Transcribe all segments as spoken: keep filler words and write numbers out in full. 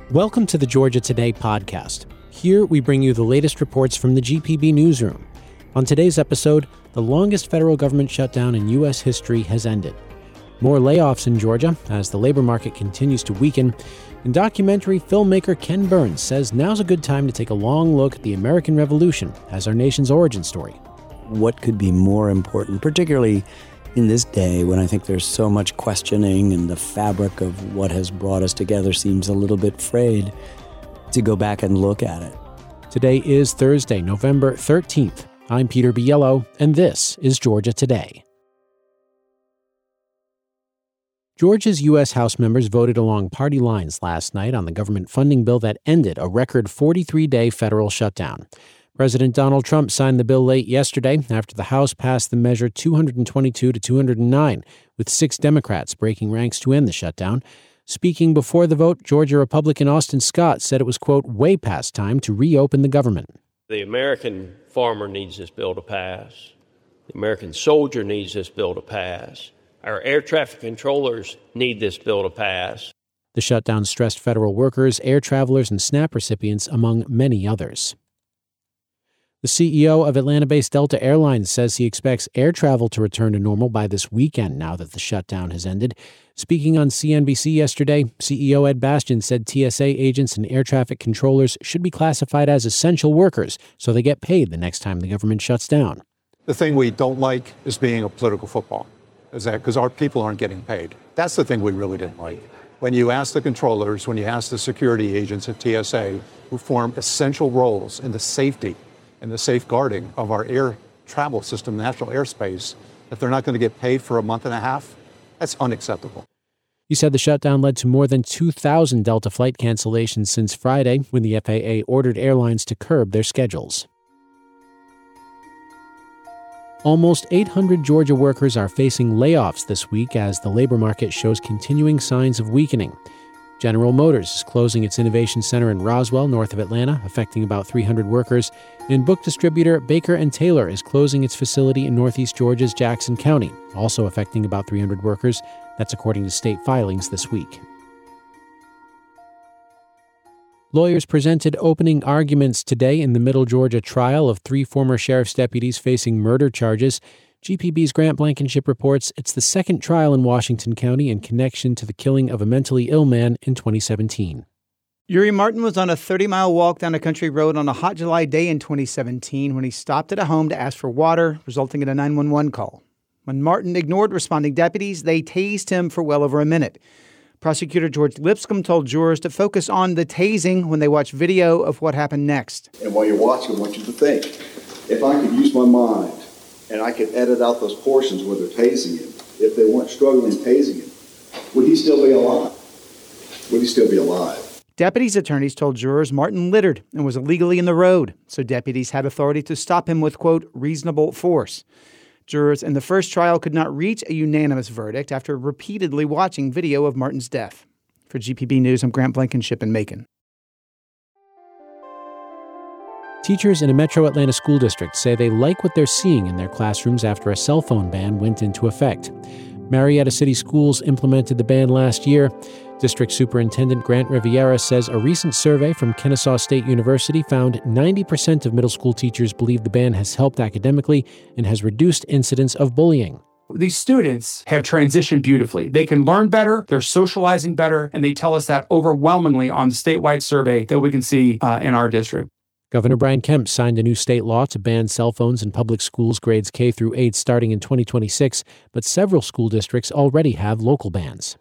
Welcome to the Georgia Today podcast. Here we bring you the latest reports from the G P B newsroom. On today's episode, the longest federal government shutdown in U S history has ended. More layoffs in Georgia as the labor market continues to weaken. And documentary filmmaker Ken Burns says now's a good time to take a long look at the American Revolution as our nation's origin story. What could be more important, particularly in this day when I think there's so much questioning and the fabric of what has brought us together seems a little bit frayed, to go back and look at it. Today is Thursday, November thirteenth. I'm Peter Biello, and this is Georgia Today. Georgia's U S House members voted along party lines last night on the government funding bill that ended a record forty-three day federal shutdown. President Donald Trump signed the bill late yesterday after the House passed the measure two hundred twenty-two to two hundred nine, with six Democrats breaking ranks to end the shutdown. Speaking before the vote, Georgia Republican Austin Scott said it was, quote, way past time to reopen the government. The American farmer needs this bill to pass. The American soldier needs this bill to pass. Our air traffic controllers need this bill to pass. The shutdown stressed federal workers, air travelers, and SNAP recipients, among many others. The C E O of Atlanta-based Delta Airlines says he expects air travel to return to normal by this weekend now that the shutdown has ended. Speaking on C N B C yesterday, C E O Ed Bastian said T S A agents and air traffic controllers should be classified as essential workers so they get paid the next time the government shuts down. The thing we don't like is being a political football, is that because our people aren't getting paid. That's the thing we really didn't like. When you ask the controllers, when you ask the security agents at T S A who form essential roles in the safety and the safeguarding of our air travel system, national airspace, if they're not going to get paid for a month and a half, that's unacceptable. He said the shutdown led to more than two thousand Delta flight cancellations since Friday, when the F A A ordered airlines to curb their schedules. Almost eight hundred Georgia workers are facing layoffs this week as the labor market shows continuing signs of weakening. General Motors is closing its innovation center in Roswell, north of Atlanta, affecting about three hundred workers. And book distributor Baker and Taylor is closing its facility in northeast Georgia's Jackson County, also affecting about three hundred workers. That's according to state filings this week. Lawyers presented opening arguments today in the Middle Georgia trial of three former sheriff's deputies facing murder charges. G P B's Grant Blankenship reports it's the second trial in Washington County in connection to the killing of a mentally ill man in twenty seventeen. Uri Martin was on a thirty-mile walk down a country road on a hot July day in twenty seventeen when he stopped at a home to ask for water, resulting in a nine one one call. When Martin ignored responding deputies, they tased him for well over a minute. Prosecutor George Lipscomb told jurors to focus on the tasing when they watched video of what happened next. And while you're watching, I want you to think, if I could use my mind and I could edit out those portions where they're tasing him, if they weren't struggling tasing him, would he still be alive? Would he still be alive? Deputies' attorneys told jurors Martin littered and was illegally in the road, so deputies had authority to stop him with, quote, reasonable force. Jurors in the first trial could not reach a unanimous verdict after repeatedly watching video of Martin's death. For G P B News, I'm Grant Blankenship in Macon. Teachers in a metro Atlanta school district say they like what they're seeing in their classrooms after a cell phone ban went into effect. Marietta City Schools implemented the ban last year. District Superintendent Grant Riviera says a recent survey from Kennesaw State University found ninety percent of middle school teachers believe the ban has helped academically and has reduced incidents of bullying. These students have transitioned beautifully. They can learn better, they're socializing better, and they tell us that overwhelmingly on the statewide survey that we can see uh, in our district. Governor Brian Kemp signed a new state law to ban cell phones in public schools grades K through eight starting in twenty twenty-six, but several school districts already have local bans.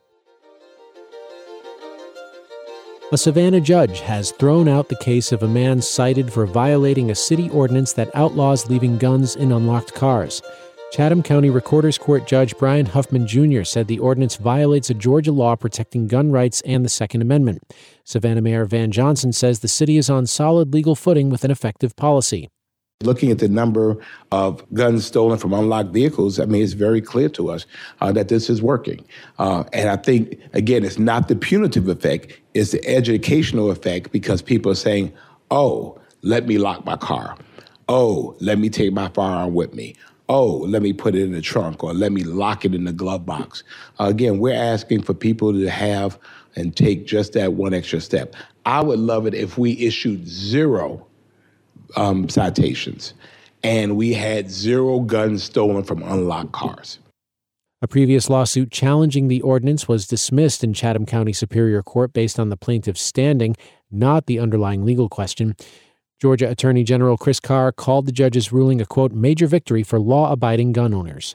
A Savannah judge has thrown out the case of a man cited for violating a city ordinance that outlaws leaving guns in unlocked cars. Chatham County Recorder's Court Judge Brian Huffman Junior said the ordinance violates a Georgia law protecting gun rights and the Second Amendment. Savannah Mayor Van Johnson says the city is on solid legal footing with an effective policy. Looking at the number of guns stolen from unlocked vehicles, I mean, it's very clear to us uh, that this is working. Uh, and I think, again, it's not the punitive effect, it's the educational effect because people are saying, oh, let me lock my car. Oh, let me take my firearm with me. Oh, let me put it in the trunk or let me lock it in the glove box. Uh, again, we're asking for people to have and take just that one extra step. I would love it if we issued zero um, citations and we had zero guns stolen from unlocked cars. A previous lawsuit challenging the ordinance was dismissed in Chatham County Superior Court based on the plaintiff's standing, not the underlying legal question. Georgia Attorney General Chris Carr called the judge's ruling a, quote, major victory for law-abiding gun owners.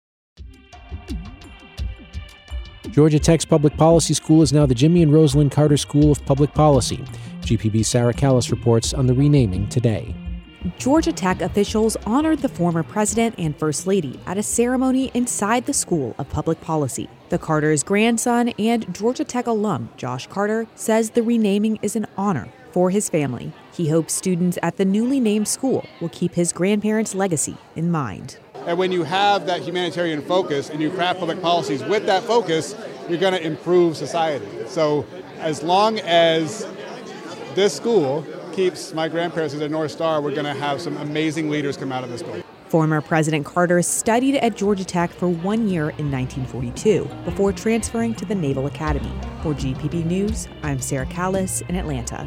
Georgia Tech's Public Policy School is now the Jimmy and Rosalind Carter School of Public Policy. G P B's Sarah Callis reports on the renaming today. Georgia Tech officials honored the former president and first lady at a ceremony inside the School of Public Policy. The Carter's grandson and Georgia Tech alum Josh Carter says the renaming is an honor for his family. He hopes students at the newly named school will keep his grandparents' legacy in mind. And when you have that humanitarian focus and you craft public policies with that focus, you're going to improve society. So as long as this school keeps my grandparents as a North Star, we're going to have some amazing leaders come out of this school. Former President Carter studied at Georgia Tech for one year in nineteen forty-two before transferring to the Naval Academy. For G P B News, I'm Sarah Callis in Atlanta.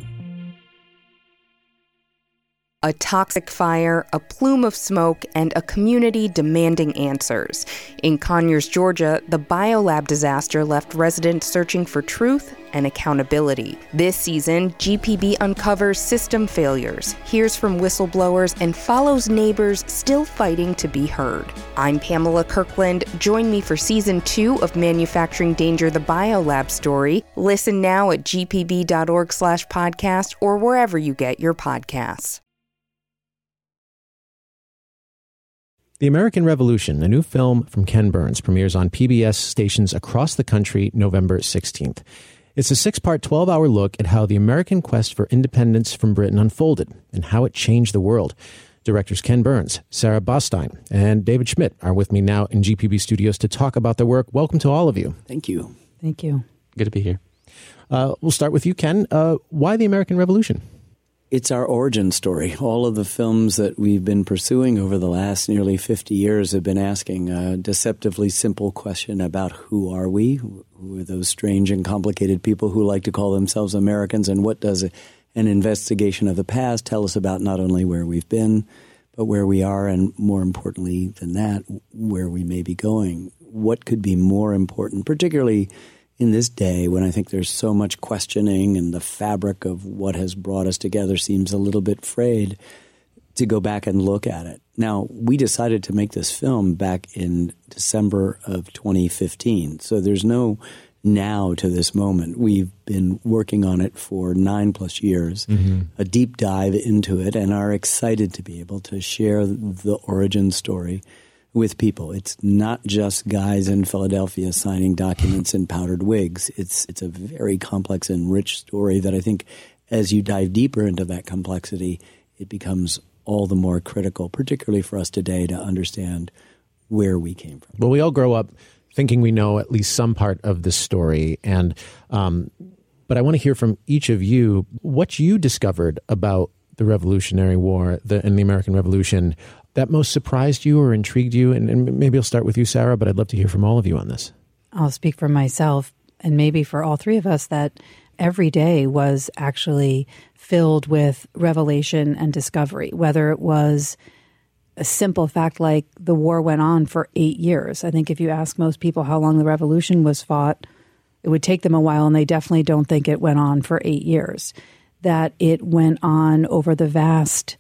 A toxic fire, a plume of smoke, and a community demanding answers. In Conyers, Georgia, the biolab disaster left residents searching for truth and accountability. This season, G P B uncovers system failures, hears from whistleblowers, and follows neighbors still fighting to be heard. I'm Pamela Kirkland. Join me for season two of Manufacturing Danger, the biolab story. Listen now at g p b dot org slash podcast or wherever you get your podcasts. The American Revolution, a new film from Ken Burns, premieres on P B S stations across the country November sixteenth. It's a six-part, twelve-hour look at how the American quest for independence from Britain unfolded and how it changed the world. Directors Ken Burns, Sarah Bostein, and David Schmidt are with me now in G P B studios to talk about their work. Welcome to all of you. Thank you. Thank you. Good to be here. Uh, we'll start with you, Ken. Uh, why the American Revolution? It's our origin story. All of the films that we've been pursuing over the last nearly fifty years have been asking a deceptively simple question about who are we? Who are those strange and complicated people who like to call themselves Americans? And what does an investigation of the past tell us about not only where we've been, but where we are, and more importantly than that, where we may be going? What could be more important, particularly in this day when I think there's so much questioning and the fabric of what has brought us together seems a little bit frayed, to go back and look at it. Now, we decided to make this film back in December of twenty fifteen, so there's no now to this moment. We've been working on it for nine plus years, mm-hmm. a deep dive into it, and are excited to be able to share the origin story with people. It's not just guys in Philadelphia signing documents in powdered wigs. It's it's a very complex and rich story that I think as you dive deeper into that complexity, it becomes all the more critical, particularly for us today, to understand where we came from. Well, we all grow up thinking we know at least some part of the story. And um, but I want to hear from each of you what you discovered about the Revolutionary War the, and the American Revolution that most surprised you or intrigued you? And, and maybe I'll start with you, Sarah, but I'd love to hear from all of you on this. I'll speak for myself, and maybe for all three of us, that every day was actually filled with revelation and discovery, whether it was a simple fact like the war went on for eight years. I think if you ask most people how long the revolution was fought, it would take them a while, and they definitely don't think it went on for eight years. That it went on over the vast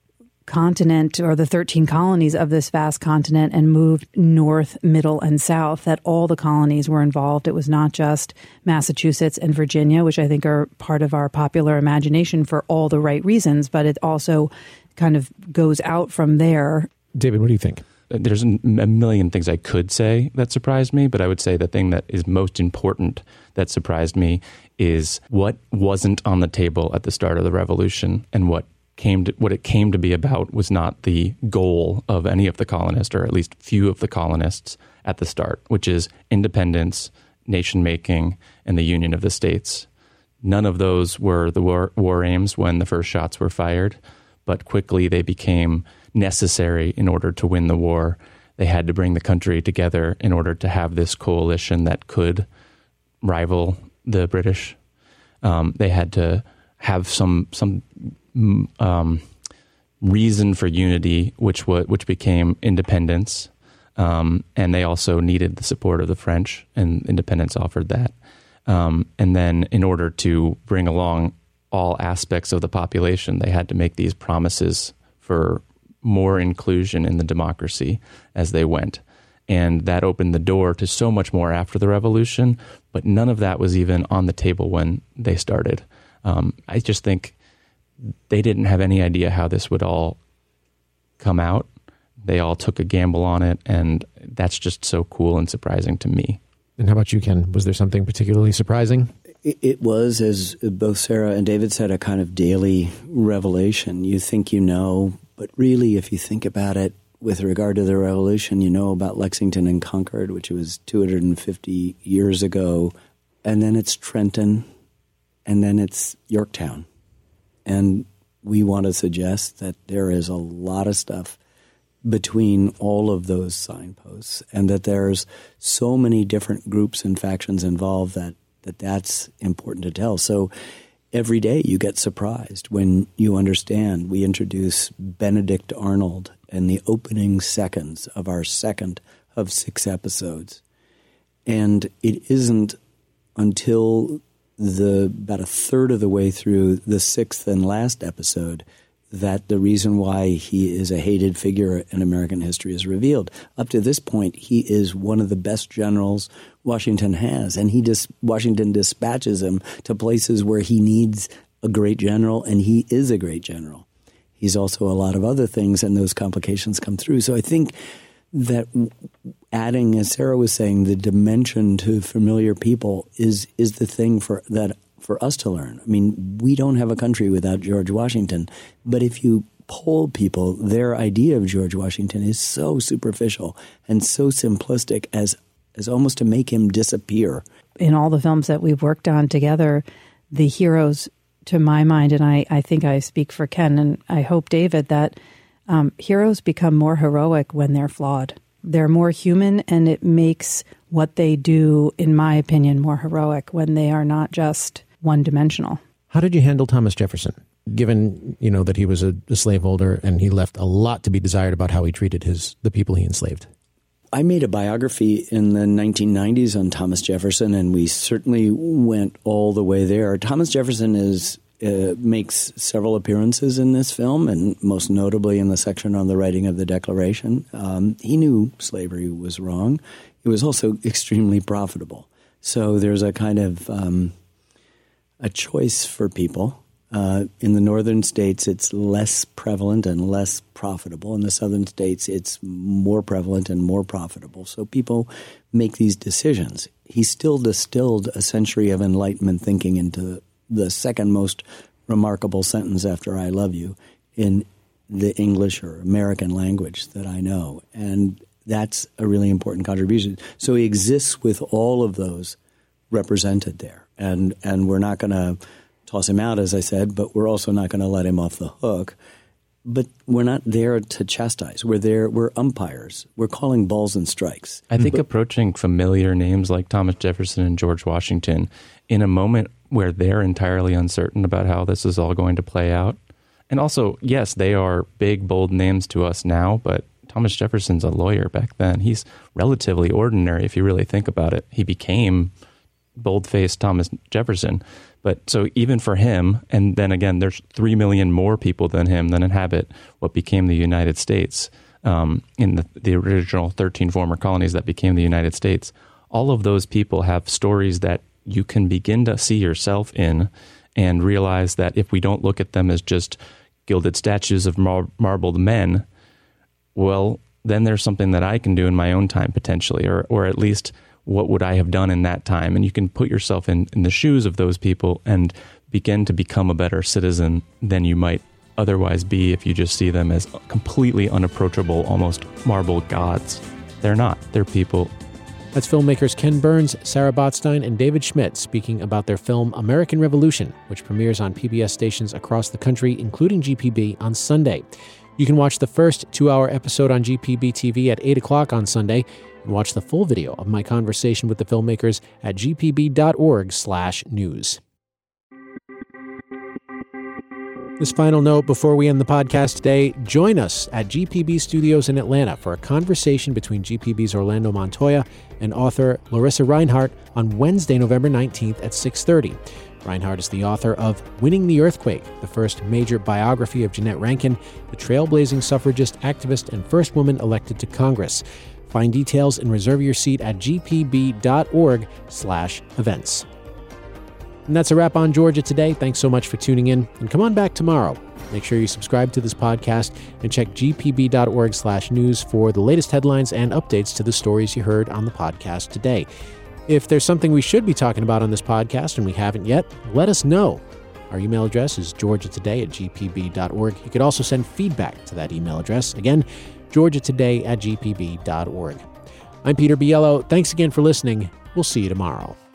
continent, or the thirteen colonies of this vast continent, and moved north, middle, and south, that all the colonies were involved. It was not just Massachusetts and Virginia, which I think are part of our popular imagination for all the right reasons, but it also kind of goes out from there. David, what do you think? There's a million things I could say that surprised me, but I would say the thing that is most important that surprised me is what wasn't on the table at the start of the revolution, and what came to, what it came to be about was not the goal of any of the colonists, or at least few of the colonists at the start, which is independence, nation-making, and the union of the states. None of those were the war, war aims when the first shots were fired, but quickly they became necessary in order to win the war. They had to bring the country together in order to have this coalition that could rival the British. Um, they had to have some some um, reason for unity, which w- which became independence. Um, and they also needed the support of the French, and independence offered that. Um, and then in order to bring along all aspects of the population, they had to make these promises for more inclusion in the democracy as they went. And that opened the door to so much more after the revolution, but none of that was even on the table when they started. Um, I just think they didn't have any idea how this would all come out. They all took a gamble on it, and that's just so cool and surprising to me. And how about you, Ken? Was there something particularly surprising? It, it was, as both Sarah and David said, a kind of daily revelation. You think you know, but really, if you think about it, with regard to the revolution, you know about Lexington and Concord, which was two hundred fifty years ago, and then it's Trenton, and then it's Yorktown. And we want to suggest that there is a lot of stuff between all of those signposts, and that there's so many different groups and factions involved that, that that's important to tell. So every day you get surprised when you understand. We introduce Benedict Arnold in the opening seconds of our second of six episodes. And it isn't until the about a third of the way through the sixth and last episode that the reason why he is a hated figure in American history is revealed. Up to this point, he is one of the best generals Washington has, and he dis- Washington dispatches him to places where he needs a great general, and he is a great general. He's also a lot of other things, and those complications come through. So I think that adding, as Sarah was saying, the dimension to familiar people is is the thing for that for us to learn. I mean, we don't have a country without George Washington, but if you poll people, their idea of George Washington is so superficial and so simplistic as as almost to make him disappear. In all the films that we've worked on together, the heroes, to my mind, and I, I think I speak for Ken and I hope David, that um, heroes become more heroic when they're flawed. They're more human, and it makes what they do, in my opinion, more heroic when they are not just one-dimensional. How did you handle Thomas Jefferson, given, you know, that he was a, a slaveholder and he left a lot to be desired about how he treated his the people he enslaved? I made a biography in the nineteen nineties on Thomas Jefferson, and we certainly went all the way there. Thomas Jefferson is uh, makes several appearances in this film, and most notably in the section on the writing of the Declaration. Um, he knew slavery was wrong. It was also extremely profitable. So there's a kind of um, a choice for people. Uh, in the northern states, it's less prevalent and less profitable. In the southern states, it's more prevalent and more profitable. So people make these decisions. He still distilled a century of Enlightenment thinking into the second most remarkable sentence after I love you in the English or American language that I know. And that's a really important contribution. So he exists with all of those represented there. And, and we're not going to toss him out, as I said, but we're also not going to let him off the hook. But we're not there to chastise. We're there. We're umpires. We're calling balls and strikes. I think but, approaching familiar names like Thomas Jefferson and George Washington in a moment where they're entirely uncertain about how this is all going to play out. And also, yes, they are big, bold names to us now, but Thomas Jefferson's a lawyer back then. He's relatively ordinary if you really think about it. He became bold-faced Thomas Jefferson. But so even for him, and then again, there's three million more people than him that inhabit what became the United States um, in the, the original thirteen former colonies that became the United States. All of those people have stories that you can begin to see yourself in and realize that if we don't look at them as just gilded statues of mar- marbled men, well, then there's something that I can do in my own time potentially, or or at least what would I have done in that time? And you can put yourself in, in the shoes of those people and begin to become a better citizen than you might otherwise be if you just see them as completely unapproachable, almost marble gods. They're not. They're people. That's filmmakers Ken Burns, Sarah Botstein, and David Schmidt speaking about their film American Revolution, which premieres on P B S stations across the country, including G P B, on Sunday. You can watch the first two-hour episode on G P B T V at eight o'clock on Sunday. and watch the full video of my conversation with the filmmakers at g p b dot org slash news. This final note before we end the podcast today, join us at G P B Studios in Atlanta for a conversation between G P B's Orlando Montoya and author Larissa Reinhart on Wednesday, November nineteenth at six thirty. Reinhart is the author of Winning the Earthquake, the first major biography of Jeannette Rankin, the trailblazing suffragist, activist, and first woman elected to Congress. Find details and reserve your seat at g p b dot org slash events. And that's a wrap on Georgia Today. Thanks so much for tuning in, and come on back tomorrow. Make sure you subscribe to this podcast and check g p b dot org slash news for the latest headlines and updates to the stories you heard on the podcast today. If there's something we should be talking about on this podcast and we haven't yet, let us know. Our email address is georgia today at g p b dot org. You could also send feedback to that email address. Again, georgia today at g p b dot org. I'm Peter Biello. Thanks again for listening. We'll see you tomorrow.